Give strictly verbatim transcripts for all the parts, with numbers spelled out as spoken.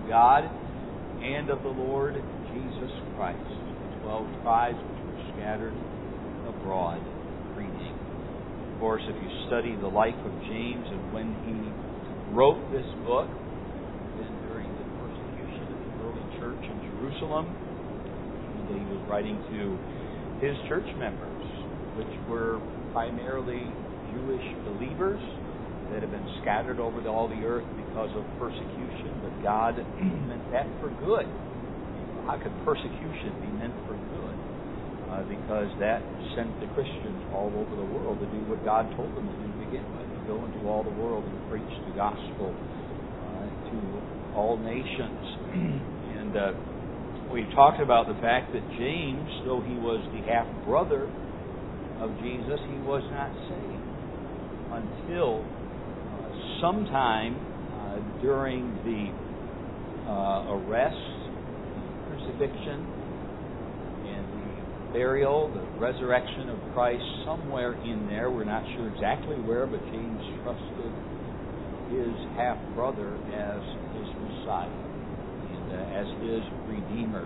God and of the Lord Jesus Christ. The twelve tribes which were scattered abroad, greeting. Of course, if you study the life of James and when he wrote this book, then during the persecution of the early church in Jerusalem, and he was writing to his church members, which were primarily Jewish believers that have been scattered over all the earth because of persecution, but God meant that for good. How could persecution be meant for good? Uh, because that sent the Christians all over the world to do what God told them to do to begin with, to go into all the world and preach the gospel uh, to all nations. and uh, we've talked about the fact that James, though he was the half-brother of Jesus, he was not saved until uh, sometime uh, during the uh, arrest, the crucifixion, and the burial, the resurrection of Christ, somewhere in there. We're not sure exactly where, but James trusted his half-brother as his Messiah and uh, as his Redeemer.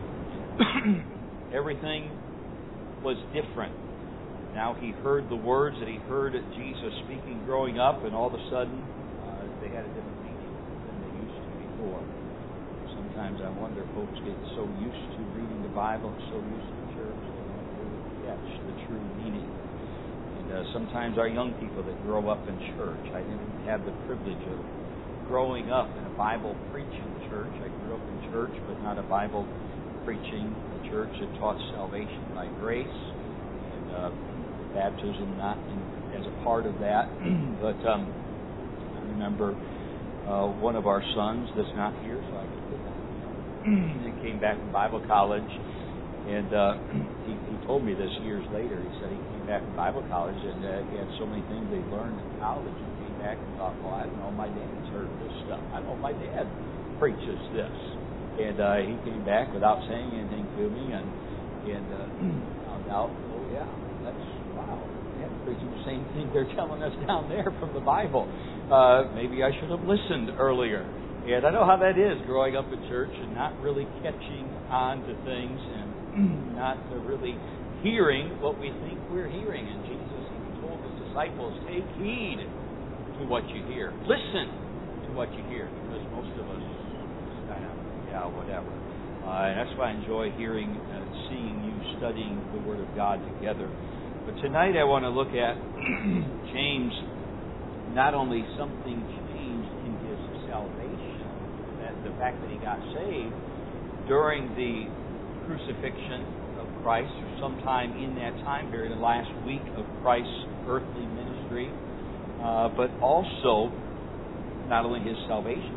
Everything was different. Now he heard the words that he heard Jesus speaking growing up, and all of a sudden uh, they had a different meaning than they used to before. Sometimes I wonder, folks get so used to reading the Bible, so used to church, they don't really catch the true meaning. And uh, sometimes our young people that grow up in church, I didn't have the privilege of growing up in a Bible preaching church. I grew up in church, but not a Bible preaching church that taught salvation by grace, and uh, baptism not in, as a part of that. but um, I remember uh, one of our sons that's not here, so I can put that on. He came back from Bible college, and uh, he, he told me this years later. He said he came back from Bible college, and uh, he had so many things they learned in college, and came back and thought, well, I don't know, my dad's heard this stuff. I know my dad preaches this. And uh, he came back without saying anything to me, and and uh, found out, oh yeah, that's wow, yeah, preaching the same thing they're telling us down there from the Bible. Uh, maybe I should have listened earlier. And I know how that is, growing up in church and not really catching on to things and not uh, really hearing what we think we're hearing. And Jesus even told his disciples, take heed to what you hear. Listen to what you hear, because most of us kind of, yeah, whatever. Uh, and that's why I enjoy hearing and seeing you studying the Word of God together. But tonight I want to look at James, not only something changed in his salvation, that the fact that he got saved during the crucifixion of Christ, or sometime in that time period, the last week of Christ's earthly ministry, uh, but also not only his salvation,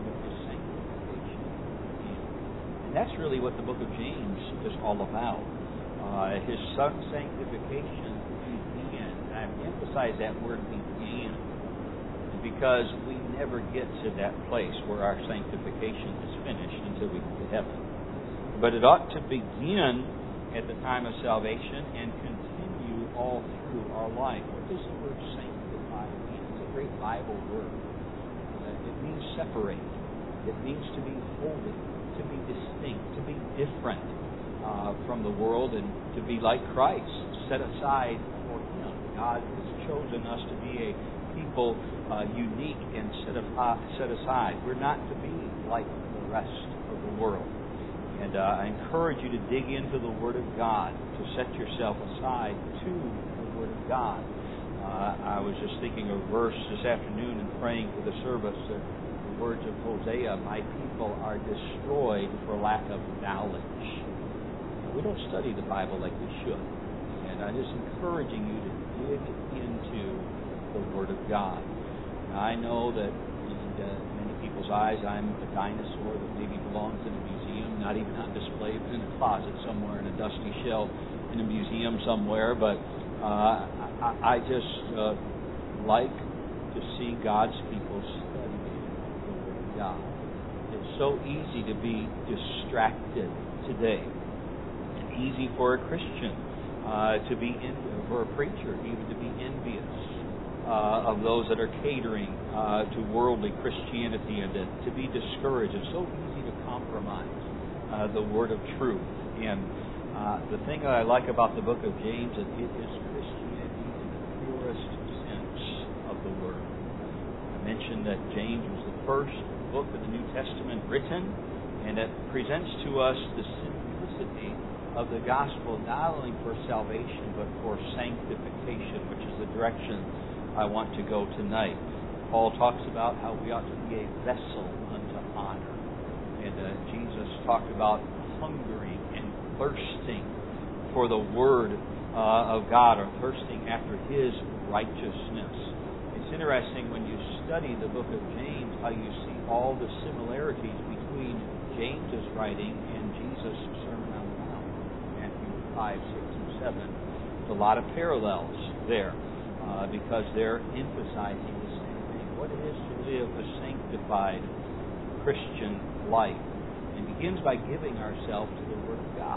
and that's really what the book of James is all about. Uh, his sanctification began. And I emphasize that word began because we never get to that place where our sanctification is finished until we get to heaven. But it ought to begin at the time of salvation and continue all through our life. What does the word sanctify mean? It's a great Bible word. Uh, it means separate. It means to be holy, to be distinct, to be different uh, from the world, and to be like Christ, set aside for Him. God has chosen us to be a people uh, unique and set, of, uh, set aside. We're not to be like the rest of the world. And uh, I encourage you to dig into the Word of God, to set yourself aside to the Word of God. Uh, I was just thinking of a verse this afternoon and praying for the service that the words of Hosea, my people are destroyed for lack of knowledge. We don't study the Bible like we should. And I'm just encouraging you to dig into the Word of God. Now, I know that in uh, many people's eyes, I'm a dinosaur that maybe belongs in a museum, not even on display, but in a closet somewhere in a dusty shelf in a museum somewhere. But uh, I, I just uh, like to see God's people study the Word of God. It's so easy to be distracted today. It's easy for a Christian uh, to be, in, for a preacher even to be envious uh, of those that are catering uh, to worldly Christianity and to, to be discouraged. It's so easy to compromise uh, the word of truth. And uh, the thing that I like about the book of James is it is Christianity in the purest sense of the word. I mentioned that James was the first book of the New Testament written, and it presents to us the simplicity of the gospel, not only for salvation, but for sanctification, which is the direction I want to go tonight. Paul talks about how we ought to be a vessel unto honor. And uh, Jesus talked about hungering and thirsting for the Word uh, of God, or thirsting after His righteousness. It's interesting when you study the book of James how you see all the similarities between James's writing and Jesus' Sermon on the Mount, Matthew five, six, and seven. There's a lot of parallels there. Uh, because they're emphasizing the same thing. What it is to live a sanctified Christian life. And it begins by giving ourselves to the Word of God.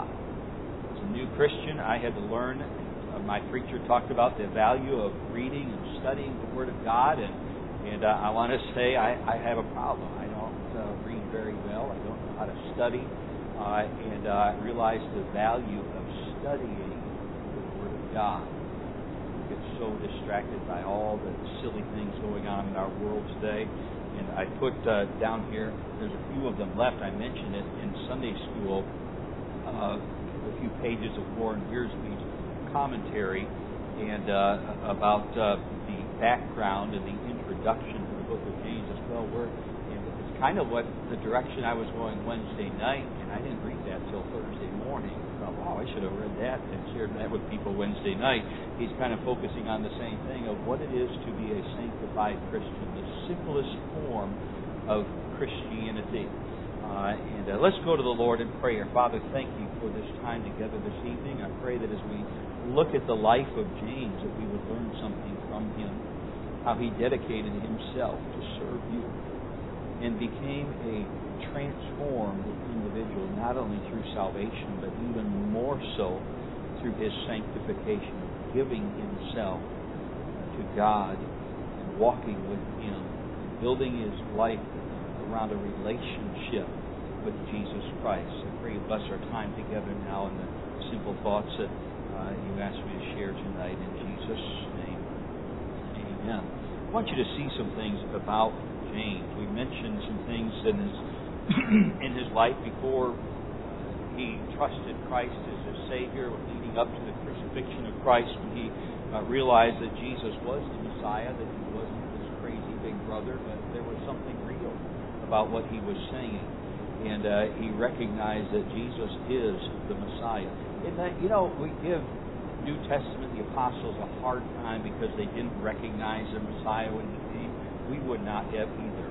As a new Christian, I had to learn, uh, my preacher talked about the value of reading and studying the Word of God, and, and uh, I want to say I, I have a problem. I don't uh, read very well. I don't know how to study. Uh, and uh, I realized the value of studying the Word of God. Get so distracted by all the silly things going on in our world today. And I put uh, down here, there's a few of them left. I mentioned it in Sunday school, uh, a few pages of Warren Wiersbe's commentary and uh, about uh, the background and the introduction to the book of James as well. Where, and it's kind of what the direction I was going Wednesday night, and I didn't read that till Thursday morning. Wow, I should have read that and shared that with people Wednesday night. He's kind of focusing on the same thing of what it is to be a sanctified Christian, the simplest form of Christianity. Uh, and uh, let's go to the Lord in prayer. Father, thank you for this time together this evening. I pray that as we look at the life of James, that we would learn something from him, how he dedicated himself to serve you and became a transformed individual, not only through salvation, but even more so through his sanctification, giving himself to God and walking with Him, building his life around a relationship with Jesus Christ. I pray you bless our time together now in the simple thoughts that uh, you asked me to share tonight in Jesus' name. Amen. I want you to see some things about James. We mentioned some things in his in his life before he trusted Christ as his Savior, leading up to the crucifixion of Christ, when he uh, realized that Jesus was the Messiah, that he wasn't this crazy big brother, but there was something real about what he was saying. And uh, he recognized that Jesus is the Messiah. And that, you know, we give New Testament, the apostles, a hard time because they didn't recognize the Messiah when he came. We would not have either.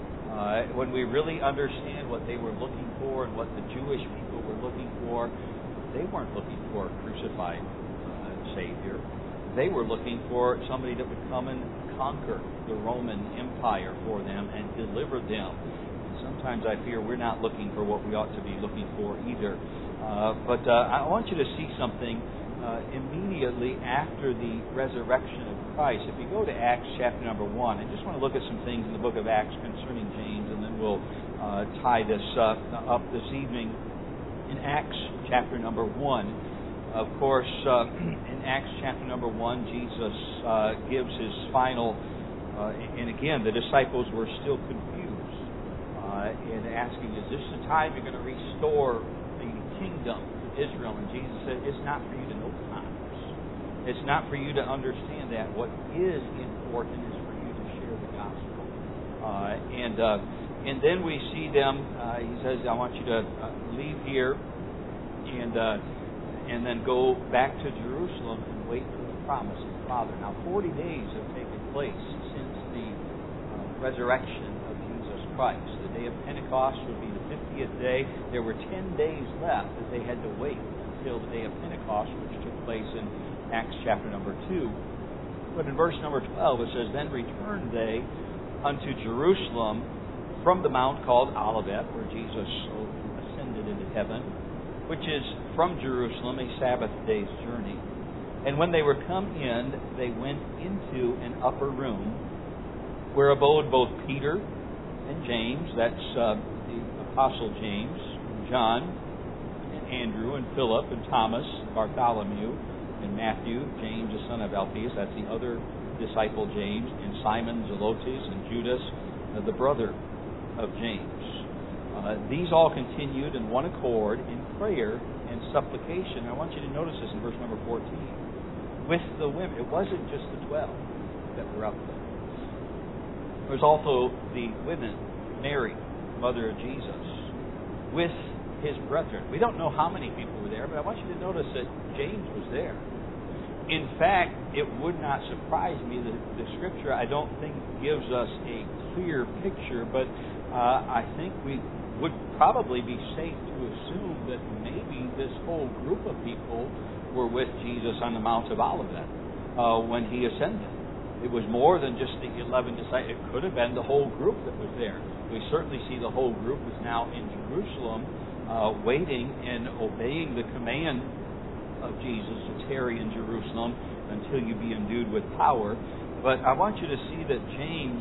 Uh, when we really understand what they were looking for and what the Jewish people were looking for, they weren't looking for a crucified uh, Savior. They were looking for somebody that would come and conquer the Roman Empire for them and deliver them. And sometimes I fear we're not looking for what we ought to be looking for either. Uh, but uh, I want you to see something uh, immediately after the resurrection of Christ. If you go to Acts chapter number one, I just want to look at some things in the book of Acts concerning James, and then we'll uh, tie this uh, up this evening. In Acts chapter number one, of course, uh, in Acts chapter number one, Jesus uh, gives his final, uh, and again, the disciples were still confused uh, in asking, is this the time you're going to restore the kingdom to Israel? And Jesus said, it's not for you to know the times. It's not for you to understand that. What is important is for you to share the gospel. Uh, and uh, and then we see them, uh, he says, I want you to uh, leave here and uh, and then go back to Jerusalem and wait for the promise of the Father. Now, forty days have taken place since the uh, resurrection of Jesus Christ. The day of Pentecost would be the fiftieth day. There were ten days left that they had to wait until the day of Pentecost, which took place in Acts chapter number two. But in verse number twelve it says, then returned they unto Jerusalem from the mount called Olivet, where Jesus ascended into heaven, which is from Jerusalem a Sabbath day's journey. And when they were come in, they went into an upper room where abode both Peter and James, that's uh, the Apostle James, and John, and Andrew, and Philip, and Thomas, Bartholomew, and Matthew, James the son of Alphaeus, that's the other disciple James, and Simon Zelotes, and Judas, uh, the brother of James. Uh, these all continued in one accord in prayer and supplication. I want you to notice this in verse number fourteen. With the women. It wasn't just the twelve that were up there. There was also the women, Mary, mother of Jesus, with his brethren. We don't know how many people were there, but I want you to notice that James was there. In fact, it would not surprise me that the Scripture, I don't think, gives us a clear picture, but uh, I think we would probably be safe to assume that maybe this whole group of people were with Jesus on the Mount of Olivet uh, when he ascended. It was more than just the eleven disciples. It could have been the whole group that was there. We certainly see the whole group was now in Jerusalem, uh, waiting and obeying the command of Jesus to tarry in Jerusalem until you be endued with power. But I want you to see that James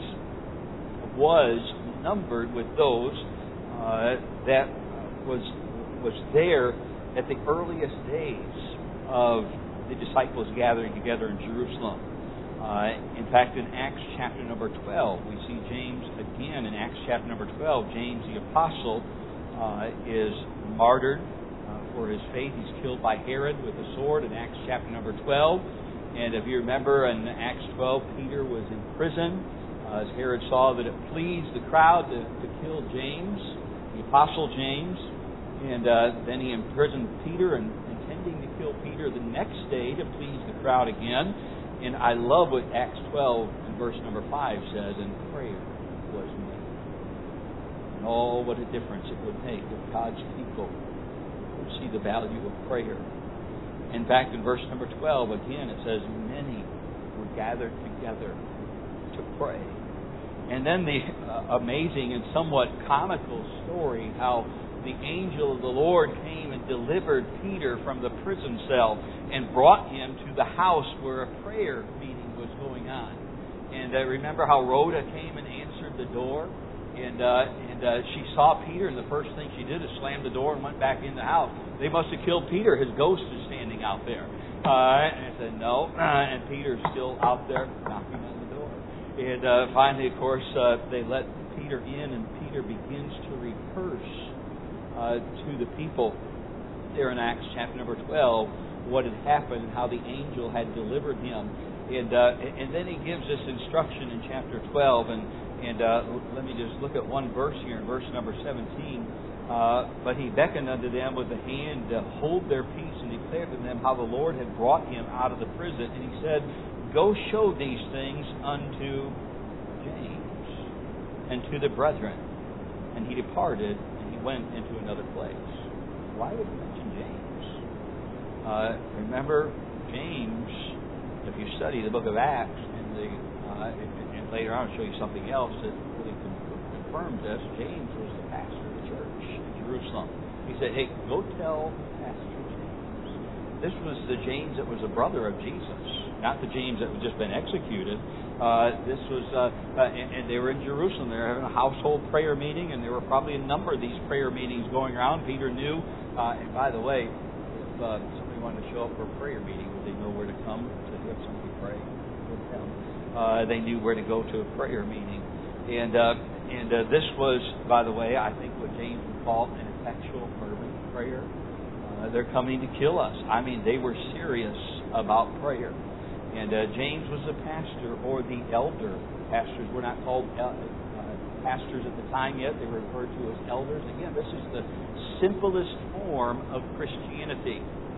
was numbered with those uh, that was was there at the earliest days of the disciples gathering together in Jerusalem. Uh, in fact, in Acts chapter number twelve, we see James again in Acts chapter number twelve. James the apostle uh, is martyred uh, for his faith. He's killed by Herod with a sword in Acts chapter number twelve. And if you remember in Acts twelve, Peter was in prison uh, as Herod saw that it pleased the crowd to, to kill James, the apostle James. And uh, then he imprisoned Peter, and intending to kill Peter the next day to please the crowd again. And I love what Acts twelve and verse number five says, and prayer was made. And oh, what a difference it would make if God's people would see the value of prayer. In fact, in verse number twelve, again, it says, many were gathered together to pray. And then the uh, amazing and somewhat comical story how the angel of the Lord came and delivered Peter from the prison cell and brought him to the house where a prayer meeting was going on. And uh, remember how Rhoda came and answered the door? And uh, and uh, she saw Peter, and the first thing she did is slam the door and went back in the house. They must have killed Peter. His ghost is standing out there. Uh, and I said, no. Uh, and Peter's still out there knocking on the door. And uh, finally, of course, uh, they let Peter in, and Peter begins to rehearse Uh, to the people there in Acts chapter number twelve what had happened and how the angel had delivered him. And uh, and then he gives this instruction in chapter twelve. And, and uh, let me just look at one verse here in verse number seventeen. Uh, but he beckoned unto them with the hand to hold their peace, and declared to them how the Lord had brought him out of the prison. And he said, go show these things unto James and to the brethren. And he departed, went into another place. Why would he mention James? Uh, remember, James, if you study the book of Acts, and, the, uh, and, and later on I'll show you something else that really confirms this, James was the pastor of the church in Jerusalem. He said, hey, go tell Pastor James. This was the James that was a brother of Jesus, not the James that had just been executed. Uh, this was, uh, uh, and, and they were in Jerusalem. They were having a household prayer meeting, and there were probably a number of these prayer meetings going around. Peter knew, uh, and by the way, if uh, somebody wanted to show up for a prayer meeting, would they know where to come to have somebody pray with them? Uh, they knew where to go to a prayer meeting. And uh, and uh, this was, by the way, I think what James would call an effectual, fervent prayer. Uh, they're coming to kill us. I mean, they were serious about prayer. And uh, James was a pastor, or the elder. Pastors were not called uh, uh, pastors at the time yet. They were referred to as elders. Again, this is the simplest form of Christianity.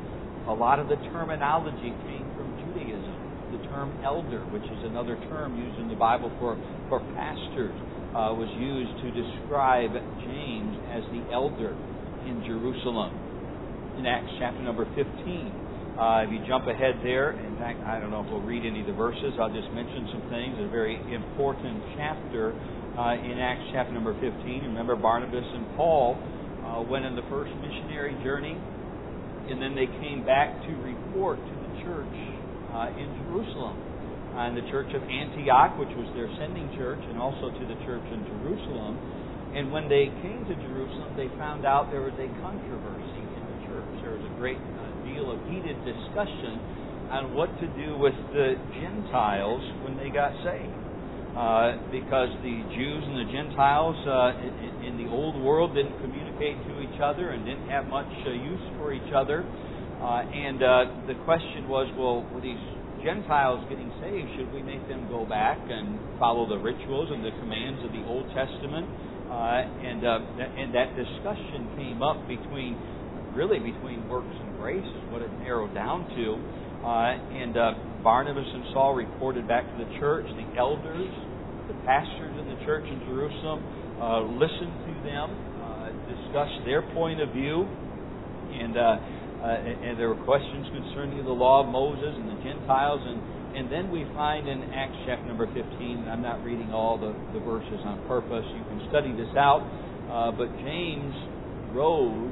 A lot of the terminology came from Judaism. The term elder, which is another term used in the Bible for, for pastors, uh, was used to describe James as the elder in Jerusalem. In Acts chapter number fifteen. Uh, if you jump ahead there, in fact, I don't know if we'll read any of the verses. I'll just mention some things. A very important chapter uh, in Acts chapter number fifteen. Remember, Barnabas and Paul uh, went on the first missionary journey, and then they came back to report to the church uh, in Jerusalem. And the church of Antioch, which was their sending church, and also to the church in Jerusalem. And when they came to Jerusalem, they found out there was a controversy in the church. There was a great uh, deal of heated discussion on what to do with the Gentiles when they got saved. Uh, because the Jews and the Gentiles uh, in, in the old world didn't communicate to each other and didn't have much uh, use for each other. Uh, and uh, the question was, well, were these Gentiles getting saved, should we make them go back and follow the rituals and the commands of the Old Testament? Uh, and uh, and that discussion came up between, really between works and grace is what it narrowed down to. Uh, and uh, Barnabas and Saul reported back to the church. The elders, the pastors in the church in Jerusalem, uh, listened to them, uh, discussed their point of view, and uh, Uh, and, and there were questions concerning the law of Moses and the Gentiles. And, and then we find in Acts chapter number fifteen, I'm not reading all the, the verses on purpose. You can study this out. Uh, but James rose,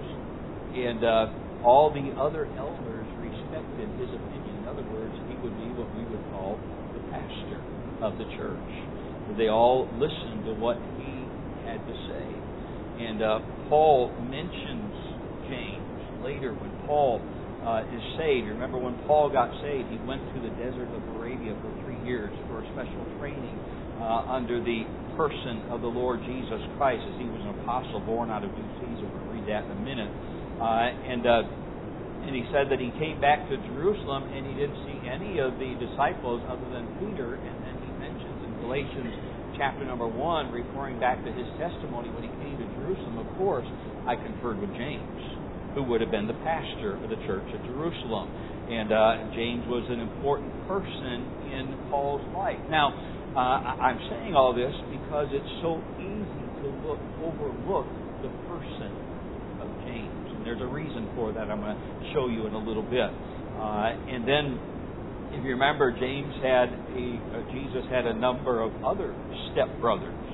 and uh, all the other elders respected his opinion. In other words, he would be what we would call the pastor of the church. They all listened to what he had to say. And uh, Paul mentions James later when Paul uh, is saved. Remember when Paul got saved, he went to the desert of Arabia for three years for a special training uh, under the person of the Lord Jesus Christ, as he was an apostle born out of due season. We'll read that in a minute. Uh, and uh, and he said that he came back to Jerusalem and he didn't see any of the disciples other than Peter. And then he mentions in Galatians chapter number one, referring back to his testimony when he came to Jerusalem, of course, I conferred with James, who would have been the pastor of the church at Jerusalem. And uh, James was an important person in Paul's life. Now, uh, I'm saying all this because it's so easy to look, overlook the person of James. And there's a reason for that I'm going to show you in a little bit. Uh, and then, if you remember, James had a, uh, Jesus had a number of other stepbrothers.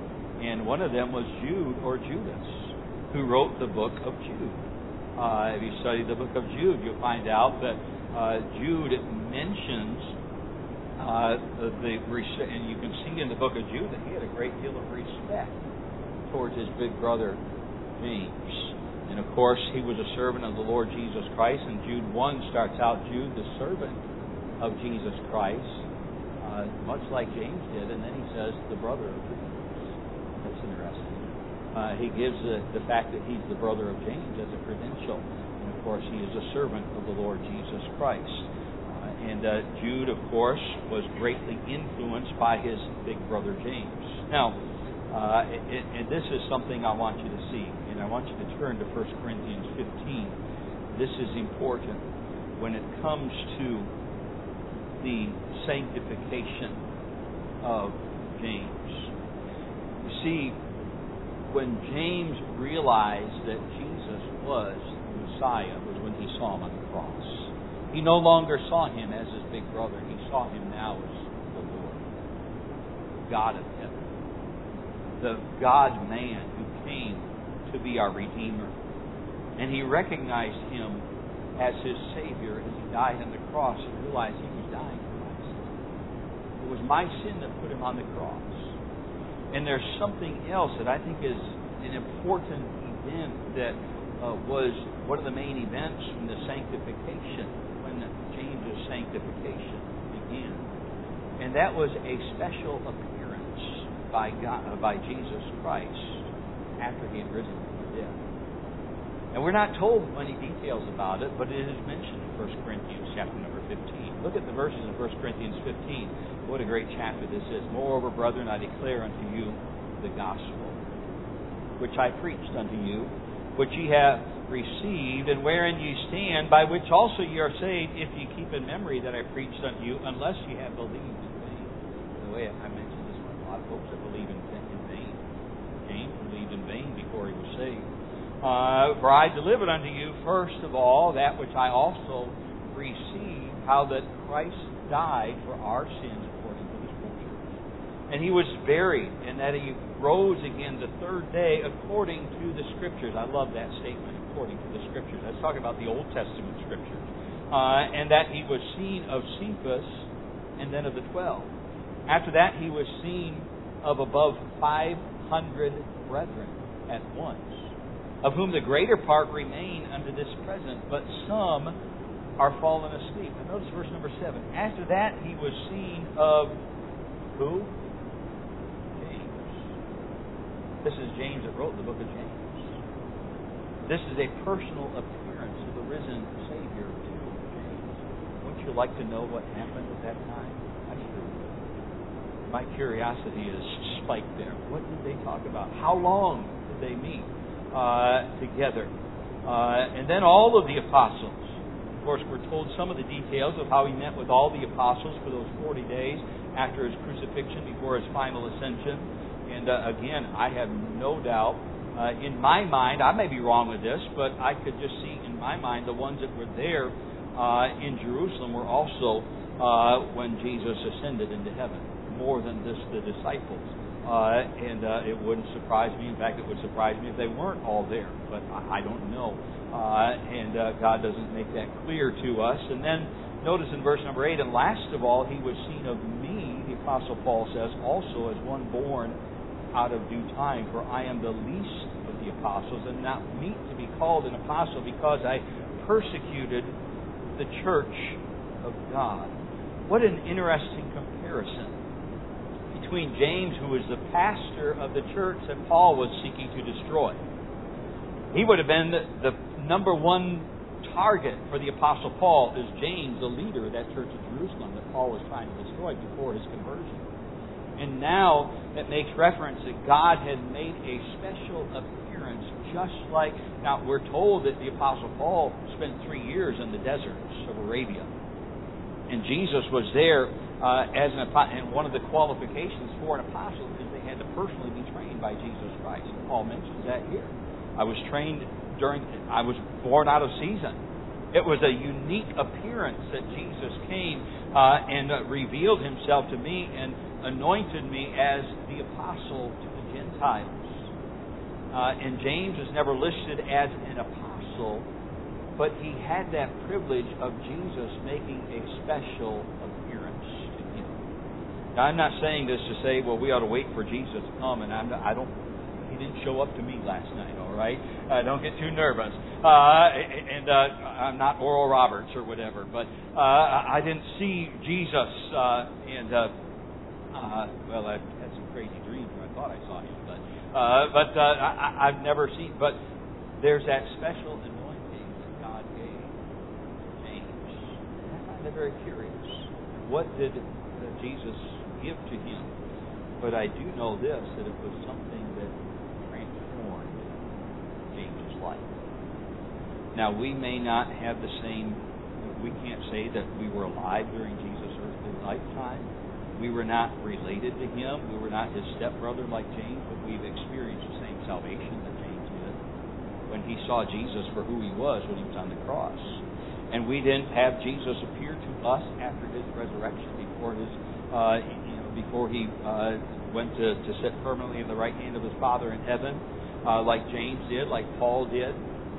And one of them was Jude, or Judas, who wrote the book of Jude. Uh, if you study the book of Jude, you'll find out that uh, Jude mentions uh, the, the and you can see in the book of Jude that he had a great deal of respect towards his big brother James. And of course, he was a servant of the Lord Jesus Christ. And Jude one starts out Jude, the servant of Jesus Christ, uh, much like James did, and then he says the brother of Jesus. That's interesting. Uh, he gives the, the fact that he's the brother of James as a credential. And of course, he is a servant of the Lord Jesus Christ. Uh, and uh, Jude, of course, was greatly influenced by his big brother James. Now, uh, it, and this is something I want you to see. And I want you to turn to First Corinthians fifteen. This is important when it comes to the sanctification of James. You see, when James realized that Jesus was the Messiah was when he saw him on the cross. He no longer saw him as his big brother. He saw him now as the Lord, God of heaven, the God-man who came to be our Redeemer. And he recognized him as his Savior as he died on the cross and realized he was dying for my sin. It was my sin that put him on the cross. And there's something else that I think is an important event that uh, was one of the main events from the sanctification, when James's sanctification began. And that was a special appearance by God, uh, by Jesus Christ after he had risen from the dead. And we're not told many details about it, but it is mentioned in First Corinthians chapter number fifteen. Look at the verses in First Corinthians fifteen. What a great chapter this is. Moreover, brethren, I declare unto you the gospel, which I preached unto you, which ye have received, and wherein ye stand, by which also ye are saved, if ye keep in memory that I preached unto you, unless ye have believed in vain. By the way, I mentioned this one. A lot of folks that believe in vain. James believed in vain before he was saved. Uh, for I delivered unto you, first of all, that which I also received, how that Christ died for our sins according to the Scriptures. And he was buried, and that he rose again the third day according to the Scriptures. I love that statement, according to the Scriptures. Let's talk about the Old Testament Scriptures. uh, and that he was seen of Cephas and then of the twelve. After that, he was seen of above five hundred brethren at once, of whom the greater part remain unto this present, but some are fallen asleep. And notice verse number seven. After that, he was seen of who? James. This is James that wrote the book of James. This is a personal appearance of the risen Savior to James. Wouldn't you like to know what happened at that time? I sure would. My curiosity is spiked there. What did they talk about? How long did they meet uh, together? Uh, and then all of the apostles. Of course, we're told some of the details of how he met with all the apostles for those forty days after his crucifixion, before his final ascension. And uh, again, I have no doubt, uh, in my mind, I may be wrong with this, but I could just see in my mind the ones that were there uh, in Jerusalem were also uh, when Jesus ascended into heaven, more than just the disciples. Uh, and uh, it wouldn't surprise me. In fact, it would surprise me if they weren't all there, but I, I don't know. Uh, and uh, God doesn't make that clear to us. And then notice in verse number eight, and last of all, he was seen of me, the Apostle Paul says, also as one born out of due time, for I am the least of the apostles, and not meet to be called an apostle, because I persecuted the church of God. What an interesting comparison between James, who was the pastor of the church that Paul was seeking to destroy. He would have been the, the number one target for the Apostle Paul, is James, the leader of that church of Jerusalem that Paul was trying to destroy before his conversion. And now it makes reference that God had made a special appearance, just like, now we're told that the Apostle Paul spent three years in the deserts of Arabia. And Jesus was there uh, as an apostle, and one of the qualifications for an apostle is they had to personally be trained by Jesus Christ. And Paul mentions that here. I was trained during, I was born out of season. It was a unique appearance that Jesus came uh, and uh, revealed himself to me and anointed me as the apostle to the Gentiles. Uh, and James is never listed as an apostle, but he had that privilege of Jesus making a special appearance to him. Now, I'm not saying this to say, well, we ought to wait for Jesus to come, and I'm not, I don't. He didn't show up to me last night. All right, uh, don't get too nervous. Uh, and uh, I'm not Oral Roberts or whatever, but uh, I didn't see Jesus. Uh, and uh, uh, well, I had some crazy dreams where I thought I saw him, but uh, but uh, I, I've never seen. But there's that special anointing that God gave to James. I find that very curious. What did uh, Jesus give to him? But I do know this, that it was something that transformed James's life. Now, we may not have the same, we can't say that we were alive during Jesus' earthly lifetime. We were not related to him. We were not his stepbrother like James, but we've experienced the same salvation that James did when he saw Jesus for who he was when he was on the cross. And we didn't have Jesus appear to us after his resurrection, before his, uh, you know, before he uh, went to, to sit permanently in the right hand of his Father in heaven, uh, like James did, like Paul did.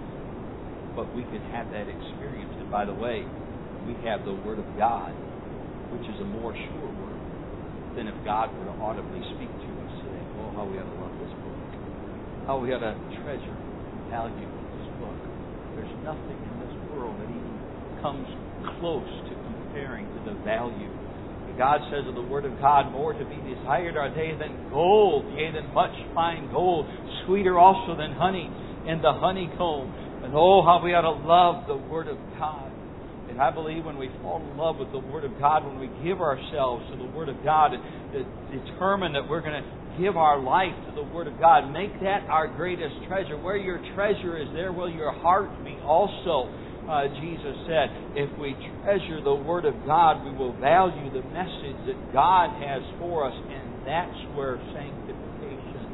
But we can have that experience. And by the way, we have the Word of God, which is a more sure word than if God were to audibly speak to us today. Oh, how we ought to love this book. How we ought to treasure and value this book. There's nothing in this world that even comes close to comparing to the value. God says of the Word of God, more to be desired are they than gold, yea, than much fine gold, sweeter also than honey and the honeycomb. And oh, how we ought to love the Word of God. And I believe when we fall in love with the Word of God, when we give ourselves to the Word of God, and determine that we're going to give our life to the Word of God, make that our greatest treasure. Where your treasure is, there will your heart be also. Uh, Jesus said, if we treasure the Word of God, we will value the message that God has for us, and that's where sanctification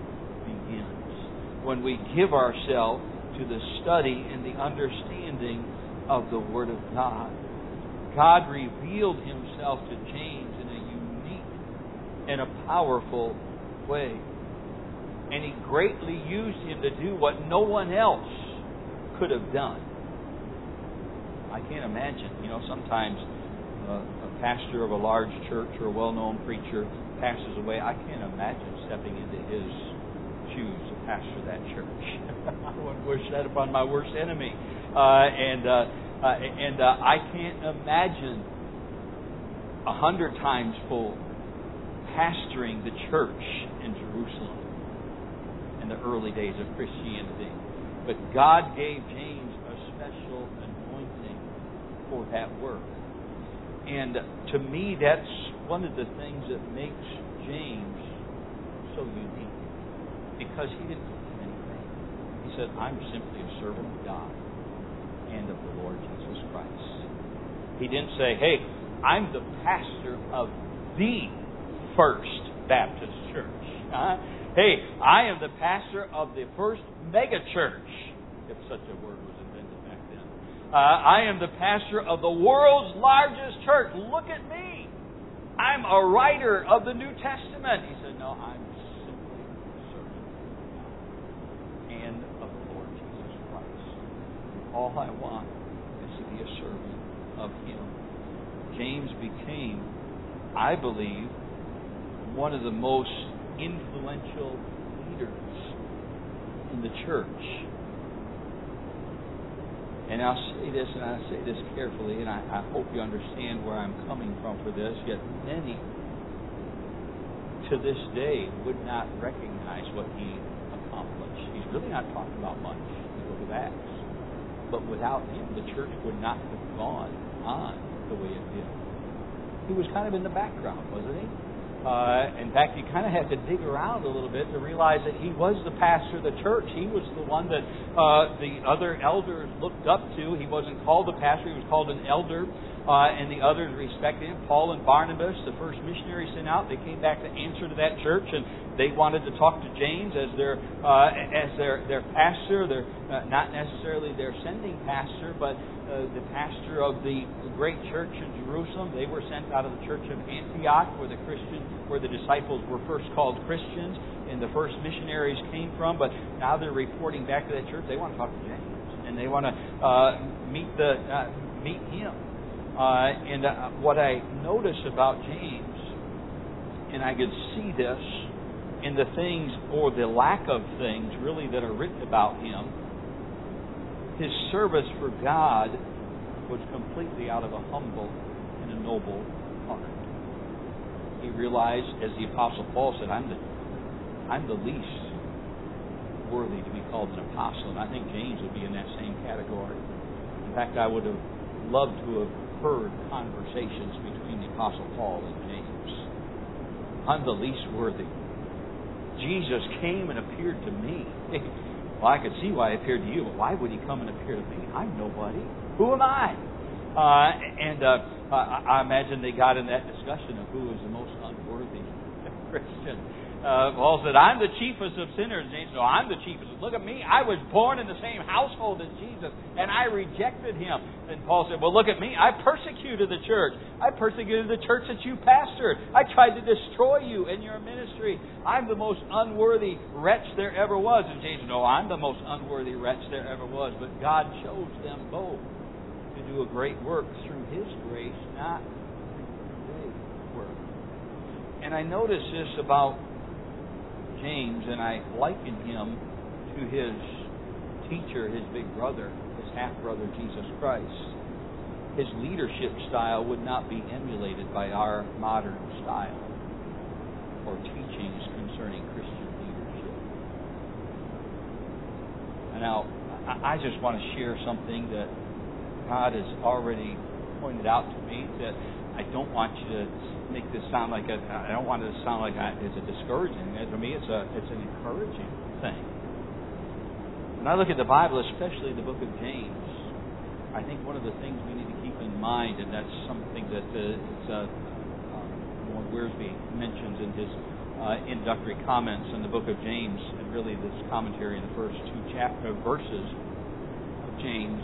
begins. When we give ourselves to the study and the understanding of the Word of God. God revealed himself to James in a unique and a powerful way. And he greatly used him to do what no one else could have done. I can't imagine. You know, sometimes uh, a pastor of a large church or a well-known preacher passes away. I can't imagine stepping into his shoes to pastor that church. I wouldn't wish that upon my worst enemy. Uh, and uh, uh, and uh, I can't imagine a hundred times full pastoring the church in Jerusalem in the early days of Christianity. But God gave James a special anointing for that work. And to me, that's one of the things that makes James so unique. Because he didn't do anything. He said, I'm simply a servant of God and of the Lord Jesus Christ. He didn't say, hey, I'm the pastor of the First Baptist Church. Uh, hey, I am the pastor of the first mega church, if such a word was invented back then. Uh, I am the pastor of the world's largest church. Look at me. I'm a writer of the New Testament. He said, no, I'm simply a servant of God and of the Lord Jesus Christ. All I want is to be a servant of Him. James became, I believe, one of the most influential leaders in the church. And I'll say this, and I'll say this carefully, and I, I hope you understand where I'm coming from for this, yet many to this day would not recognize what he accomplished. He's really not talking about much in the book of Acts. But without him, the church would not have gone on the way it did. He was kind of in the background, wasn't he? Uh, in fact, you kind of had to dig around a little bit to realize that he was the pastor of the church. He was the one that uh, the other elders looked up to. He wasn't called a pastor. He was called an elder. Uh, and the others respected him. Paul and Barnabas, the first missionaries sent out, they came back to answer to that church, and they wanted to talk to James as their uh, as their their pastor. Their uh, not necessarily their sending pastor, but uh, the pastor of the great church in Jerusalem. They were sent out of the church of Antioch, where the Christian, where the disciples were first called Christians, and the first missionaries came from. But now they're reporting back to that church. They want to talk to James, and they want to uh, meet the uh, meet him. Uh, and uh, what I notice about James, and I could see this in the things or the lack of things really that are written about him, his service for God was completely out of a humble and a noble heart. He realized, as the Apostle Paul said, I'm the I'm the least worthy to be called an apostle, and I think James would be in that same category. In fact, I would have loved to have heard conversations between the Apostle Paul and James. I'm the least worthy. Jesus came and appeared to me. Well, I could see why he appeared to you, but why would he come and appear to me? I'm nobody. Who am I? Uh, and uh, I imagine they got in that discussion of who was the most unworthy Christian. Uh, Paul said, I'm the chiefest of sinners. James said, no, I'm the chiefest. Look at me. I was born in the same household as Jesus, and I rejected him. And Paul said, well, look at me. I persecuted the church. I persecuted the church that you pastored. I tried to destroy you in your ministry. I'm the most unworthy wretch there ever was. And James said, no, I'm the most unworthy wretch there ever was. But God chose them both to do a great work through His grace, not through their work. And I notice this about James, and I liken him to his teacher, his big brother, his half-brother, Jesus Christ. His leadership style would not be emulated by our modern style or teachings concerning Christian leadership. And now, I just want to share something that God has already pointed out to me that I don't want you to make this sound like a, I don't want it to sound like I, it's a discouraging. To me, it's a it's an encouraging thing. When I look at the Bible, especially the book of James, I think one of the things we need to keep in mind, and that's something that uh, it's, uh, uh, Warren Wiersbe mentions in his uh, introductory comments in the book of James, and really this commentary in the first two chapter verses of James,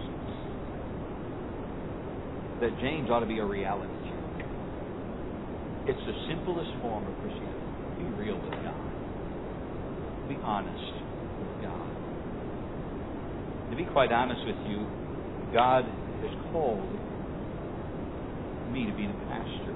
that James ought to be a reality check. It's the simplest form of Christianity. Be real with God. Be honest with God. To be quite honest with you, God has called me to be the pastor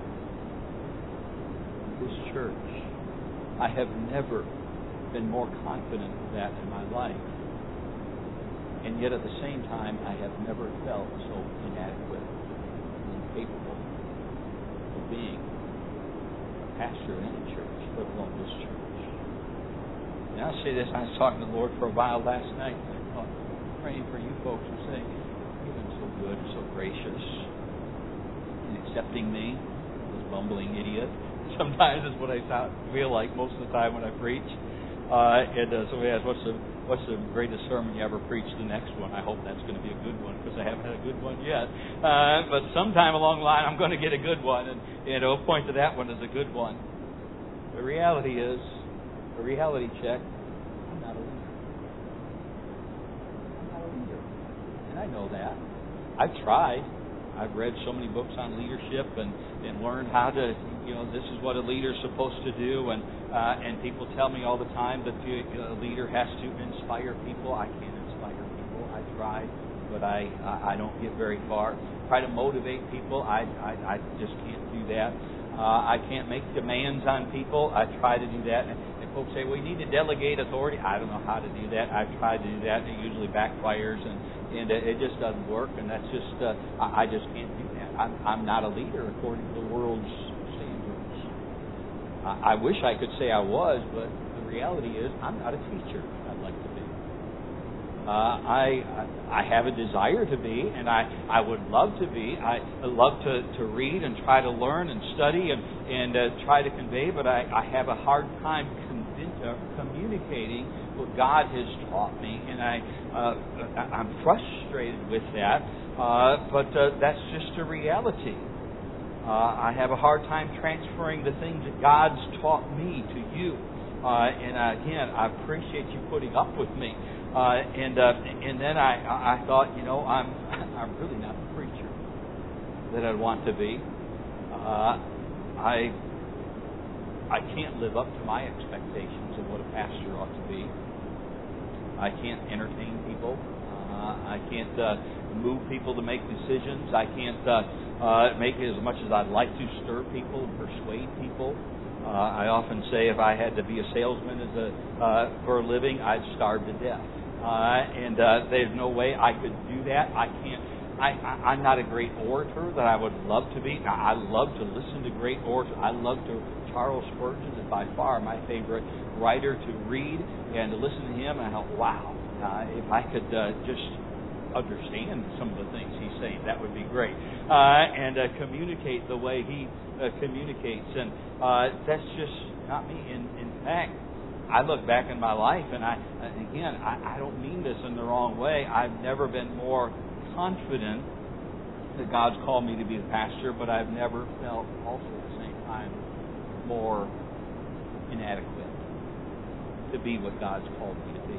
of this church. I have never been more confident of that in my life. And yet at the same time, I have never felt so inadequate and incapable of being a pastor in any church, let alone this church. And I'll say this, I was talking to the Lord for a while last night, and I thought, praying for you folks and saying, you've been so good, so gracious in accepting me, this bumbling idiot. Sometimes is what I feel like most of the time when I preach. Uh, and uh, somebody asks, what's the, what's the greatest sermon you ever preached? The next one. I hope that's going to be a good one, because I haven't had a good one yet. Uh, but sometime along the line, I'm going to get a good one, and you know, point to that one as a good one. The reality is, a reality check, I'm not a leader. I'm not a leader. And I know that. I've tried. I've read so many books on leadership and, and learned how to, you know, this is what a leader's supposed to do. And uh, and people tell me all the time that the, a leader has to inspire people. I can't inspire people. I try, but I I don't get very far. Try to motivate people. I I, I just can't do that. Uh, I can't make demands on people. I try to do that. And, and folks say, well, you need to delegate authority. I don't know how to do that. I've tried to do that. It usually backfires, and And it just doesn't work, and that's just, uh, I just can't do that. I'm, I'm not a leader according to the world's standards. I, I wish I could say I was, but the reality is I'm not a teacher. I'd like to be. Uh, I I have a desire to be, and I, I would love to be. I love to, to read and try to learn and study and, and uh, try to convey, but I, I have a hard time convince, uh, communicating what God has taught me, and I, uh, I'm frustrated with that, uh, but uh, that's just a reality. Uh, I have a hard time transferring the things that God's taught me to you, uh, and uh, again, I appreciate you putting up with me. Uh, and uh, and then I, I thought, you know, I'm I'm really not the preacher that I want to be. Uh, I I can't live up to my expectations of what a pastor ought to be. I can't entertain people. Uh, I can't uh, move people to make decisions. I can't uh, uh, make as much as I'd like to stir people and persuade people. Uh, I often say if I had to be a salesman as a uh, for a living, I'd starve to death. Uh, and uh, there's no way I could do that. I can't. I, I, I'm not a great orator that I would love to be. Now, I love to listen to great orators. I love to. Charles Spurgeon is by far my favorite writer to read and to listen to him. And I thought, wow, uh, if I could uh, just understand some of the things he's saying, that would be great. Uh, and uh, communicate the way he uh, communicates. And uh, that's just not me. In, in fact, I look back in my life, and I again, I, I don't mean this in the wrong way. I've never been more confident that God's called me to be the pastor, but I've never felt also at the same time more inadequate to be what God's called me to be.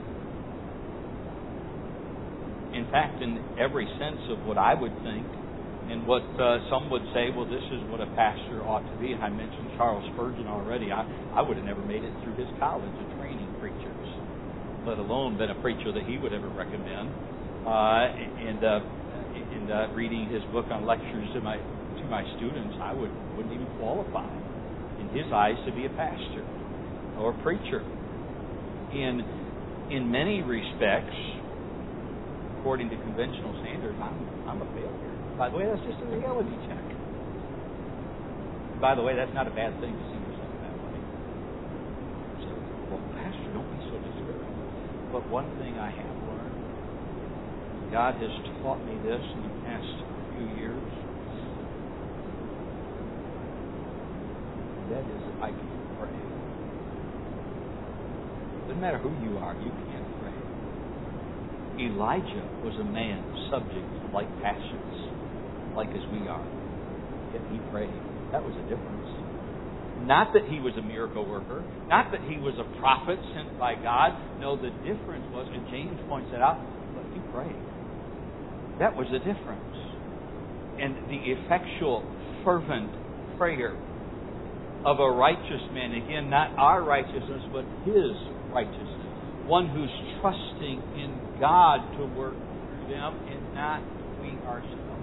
In fact, in every sense of what I would think, and what uh, some would say, well, this is what a pastor ought to be. And I mentioned Charles Spurgeon already. I, I would have never made it through his college of training preachers, let alone been a preacher that he would ever recommend. Uh, and uh, and uh, reading his book on lectures to my to my students, I would wouldn't even qualify in his eyes to be a pastor or a preacher. In in many respects, according to conventional standards, I'm I'm a failure. By the way, that's just a reality check. By the way, that's not a bad thing to see yourself that way. So, well, Pastor, don't be so discouraged. But one thing I have learned, God has taught me this in the past few years, that is, I can't pray. Doesn't matter who you are, you can't pray. Elijah was a man subject to like passions, like as we are. Yet he prayed. That was a difference. Not that he was a miracle worker. Not that he was a prophet sent by God. No, the difference was, and James points that out, but he prayed. That was the difference. And the effectual, fervent prayer of a righteous man. Again, not our righteousness, but his righteousness. One who's trusting in God to work through them and not we ourselves.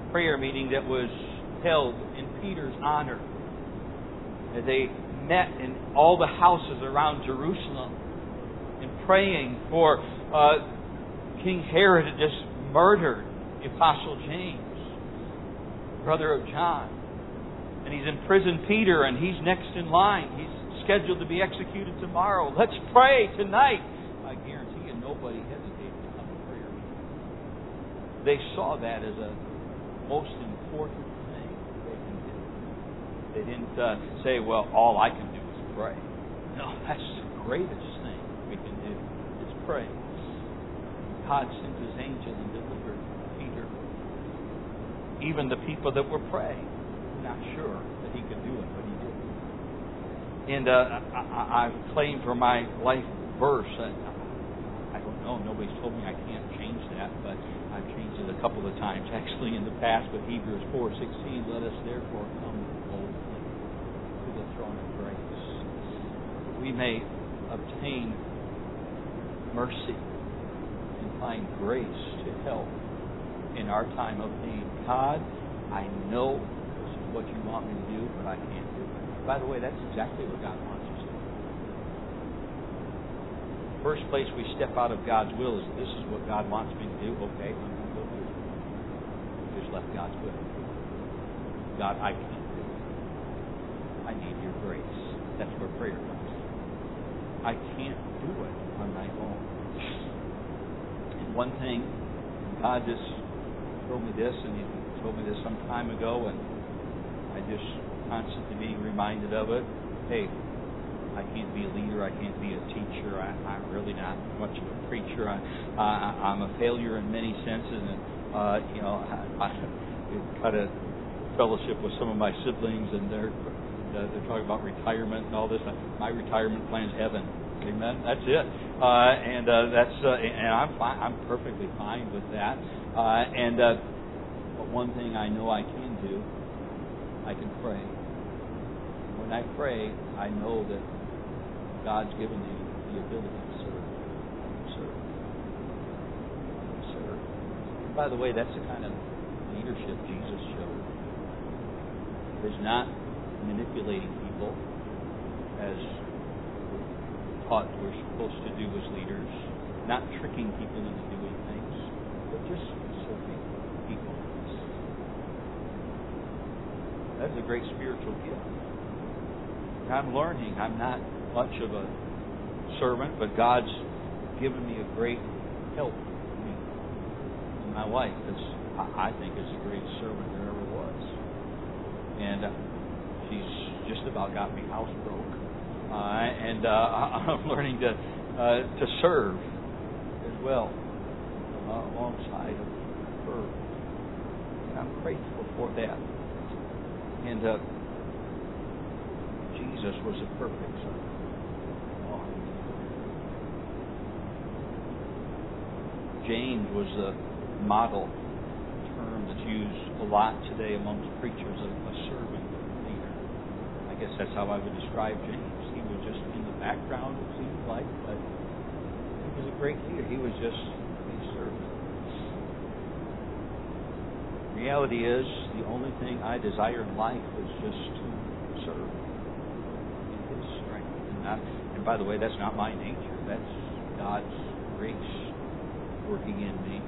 prayer meeting that was held in Peter's honor. As they met in all the houses around Jerusalem and praying for uh, King Herod had just murdered the Apostle James, brother of John. And he's imprisoned Peter, and he's next in line. He's scheduled to be executed tomorrow. Let's pray tonight. I guarantee you nobody hesitated to come to prayer meeting. They saw that as a most important thing they can do. They didn't uh, say, well, all I can do is pray. No, that's the greatest thing we can do is pray. God sent His angel and delivered Peter. Even the people that were praying, not sure that he could do it, but he did. And uh, I, I claim for my life verse. Uh, I don't know. Nobody's told me I can't change that, but I've changed it a couple of times actually in the past. But Hebrews four sixteen, let us therefore come boldly to the throne of grace, we may obtain mercy and find grace to help in our time of need. God, I know this is what you want me to do, but I can't do it. By the way, that's exactly what God wants us to do. First place we step out of God's will is, this is what God wants me to do. Okay, I'm going to go do it. Just left God's will. God, I can't do it. I need your grace. That's where prayer comes. I can't do it on my own. And one thing, God just told me this, and He told me this some time ago, and I just constantly being reminded of it. Hey, I can't be a leader. I can't be a teacher. I, I'm really not much of a preacher. I, I, I'm a failure in many senses, and uh, you know, I, I got a fellowship with some of my siblings, and they're uh, they're talking about retirement and all this. My retirement plan is heaven. Amen. That's it. Uh, and uh, that's uh, and I'm fine. I'm perfectly fine with that. Uh, and uh, but one thing I know I can do, I can pray. When I pray, I know that God's given me the ability to serve. Serve. Serve. And by the way, that's the kind of leadership Jesus showed. It's not manipulating people as taught we're supposed to do as leaders, not tricking people into doing things, but just serving people. That's a great spiritual gift. I'm learning. I'm not much of a servant, but God's given me a great help for me. And my wife is, I think, is the greatest servant there ever was. And uh, she's just about got me housebroke. Uh, and uh, I'm learning to uh, to serve as well uh, alongside of her. And I'm grateful for that. And uh, Jesus was a perfect son. Oh. James was a model term that's used a lot today amongst preachers, a, a servant leader. I guess that's how I would describe James. He was just in the background, it seemed like, but he was a great leader. He was just a servant. The reality is, the only thing I desire in life is just to serve in His strength. And, not, and by the way, that's not my nature. That's God's grace working in me.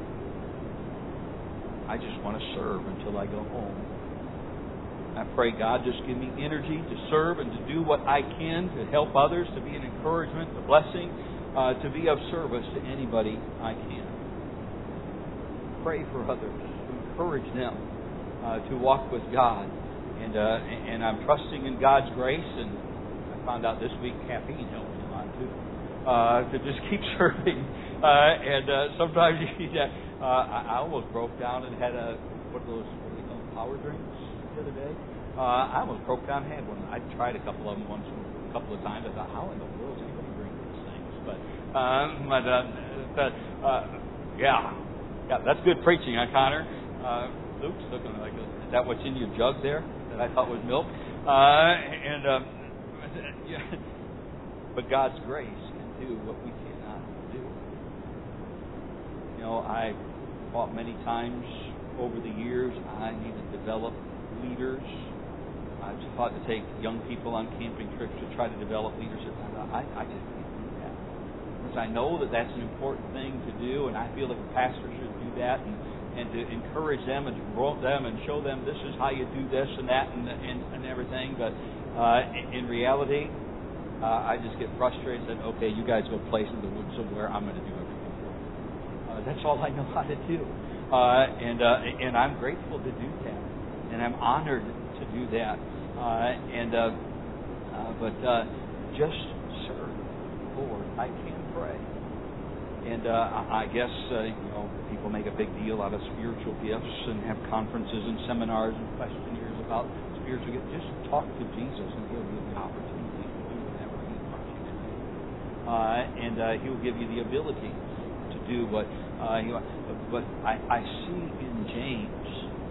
I just want to serve until I go home. I pray, God, just give me energy to serve and to do what I can to help others, to be an encouragement, a blessing, uh, to be of service to anybody I can. Pray for others, to encourage them uh, to walk with God. And uh, and I'm trusting in God's grace, and I found out this week caffeine helps a lot too, uh, to just keep serving. Uh, and uh, sometimes you need that. Uh, I almost broke down and had a, what are those, what are they called, power drinks? The other day, uh, I almost broke down and had one. I tried a couple of them once, a couple of times. I thought, how in the world is anybody drink these things? But, um, but, uh, but uh, yeah, yeah, that's good preaching, huh, Connor? Uh, Luke's looking like, is that what's in your jug there that I thought was milk? Uh, and um, yeah, but God's grace can do what we cannot do. You know, I fought many times over the years, I need to develop leaders. I've thought to take young people on camping trips to try to develop leadership. I, I just can't do that. Because I know that that's an important thing to do, and I feel like a pastor should do that, and, and to encourage them and to promote them and show them this is how you do this and that and and, and everything. But uh, in, in reality, uh, I just get frustrated and said, okay, you guys go place in the woods somewhere. I'm going to do everything for you. Uh, that's all I know how to do. Uh, and uh, and I'm grateful to do that. And I'm honored to do that. Uh, and uh, uh, But uh, just serve the Lord. I can pray. And uh, I guess uh, you know people make a big deal out of spiritual gifts and have conferences and seminars and questionnaires about spiritual gifts. Just talk to Jesus and He'll give you the opportunity to do whatever He wants you to do. Uh, and uh, He'll give you the ability to do what uh, He wants. But I, I see in James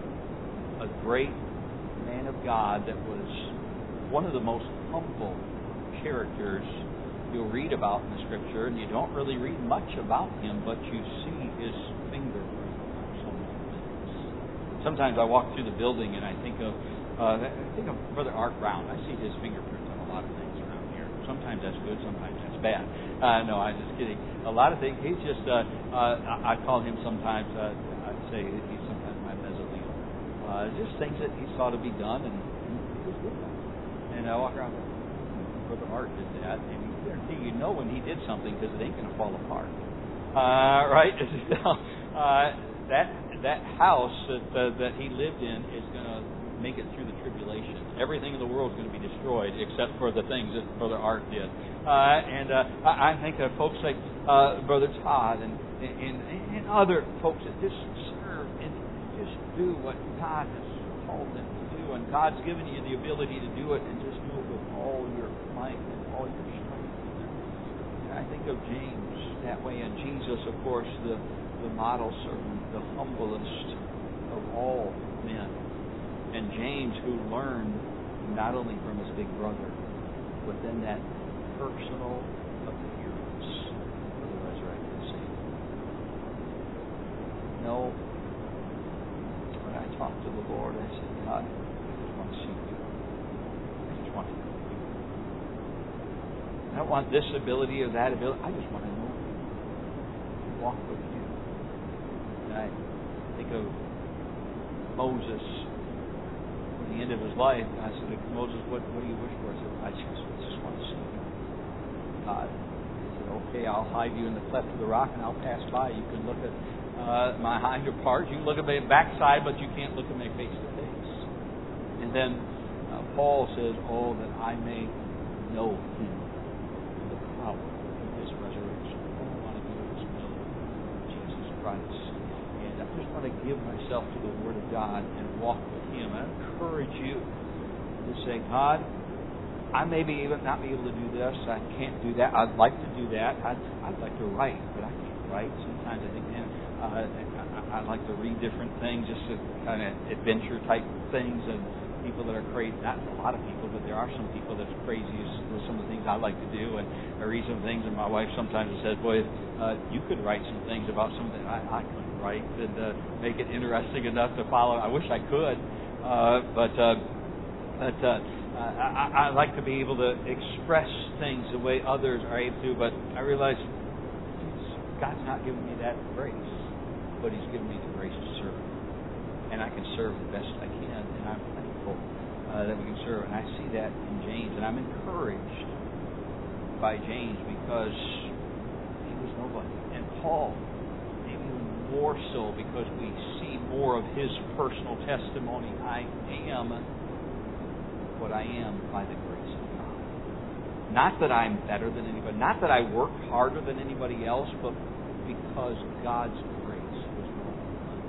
a great man of God that was one of the most humble characters you'll read about in the Scripture, and you don't really read much about him, but you see his fingerprint on so many things. Sometimes I walk through the building and I think of uh, I think of Brother Art Brown. I see his fingerprint on a lot of things around here. Sometimes that's good, sometimes that's bad. Uh, no, I'm just kidding. A lot of things. He's just uh, uh, I call him sometimes. Uh, I'd say he's sometimes my mezzalino. Uh, just things that he saw to be done, and, and he was good at. And I walk around there. Brother Art did that, and you guarantee you know when he did something because it ain't going to fall apart, uh, right? uh, that that house that uh, that he lived in is going to make it through the tribulation. Everything in the world is going to be destroyed except for the things that Brother Art did. Uh, and uh, I, I think of folks like uh, Brother Todd and, and and other folks that just serve and just do what God has called them to do, and God's given you the ability to do it, and just do it with all your might and all your strength. And I think of James that way, and Jesus, of course, the, the model servant, the humblest of all men. And James, who learned not only from his big brother, but then that personal appearance of the resurrected Savior. You know, when I talked to the Lord, I said, God, I just want to see you. I just want to know you. I don't want this ability or that ability. I just want to know you. Walk with you. And I think of Moses at the end of his life. And I said, Moses, what, what do you wish for? I said, I just, I just want to see you. God. He said, okay, I'll hide you in the cleft of the rock and I'll pass by. You can look at uh, my hinder parts. You can look at my backside, but you can't look at me face to face. And then uh, Paul says, oh, that I may know him, the power of his resurrection. All I want to do is know Jesus Christ. And I just want to give myself to the Word of God and walk with Him. I encourage you to say, God, I may be even not be able to do this. I can't do that. I'd like to do that. I'd, I'd like to write, but I can't write. Sometimes I think, man, uh, I, I like to read different things, just to kind of adventure type things, and people that are crazy. Not a lot of people, but there are some people that are crazy with some of the things I like to do. And I read some things, and my wife sometimes says, boy, uh, you could write some things about something I, I couldn't write and uh, make it interesting enough to follow. I wish I could, uh, but uh, but uh, I, I like to be able to express things the way others are able to. But I realize God's not giving me that grace, but He's given me the grace to serve, and I can serve the best I can, and I'm thankful uh, that we can serve. And I see that in James, and I'm encouraged by James because he was nobody, and Paul maybe even more so because we see more of his personal testimony. I am what I am by the grace of God. Not that I'm better than anybody, not that I worked harder than anybody else, but because God's grace was more than enough.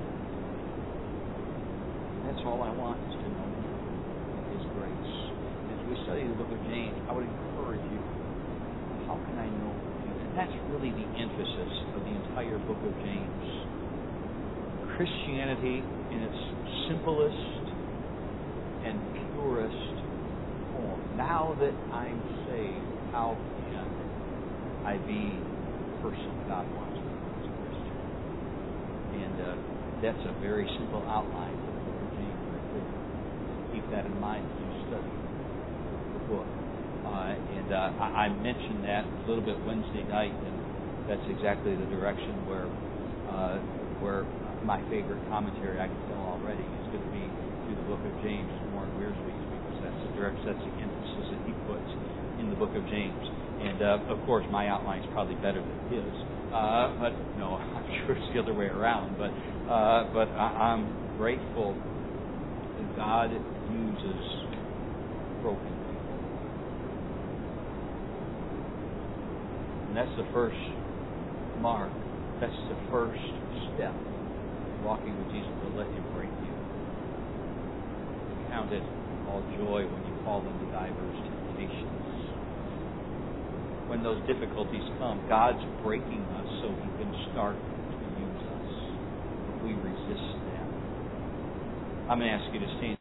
That's all I want, is to know Him and His grace. As we study the book of James, I would encourage you, how can I know Him? And that's really the emphasis of the entire book of James. Christianity in its simplest and purest form. Now that I'm saved, how can I be the person God wants me to be as a Christian? And uh, that's a very simple outline for the book of James right there. Keep that in mind as you study the book. Uh, and uh, I, I mentioned that a little bit Wednesday night, and that's exactly the direction where uh, where my favorite commentary, I can tell already, is going to be through the book of James, Warren Wiersbe's, because that's the direct, that's the emphasis that he puts in the book of James. And uh, of course, my outline is probably better than his. Uh, but no, I'm sure it's the other way around. But uh, but I, I'm grateful that God uses broken people, and that's the first mark. That's the first step in walking with Jesus, to let Him break you. Count it all joy when you fall into diverse temptations. When those difficulties come, God's breaking us so He can start to use us. If we resist them. I'm going to ask you to stand.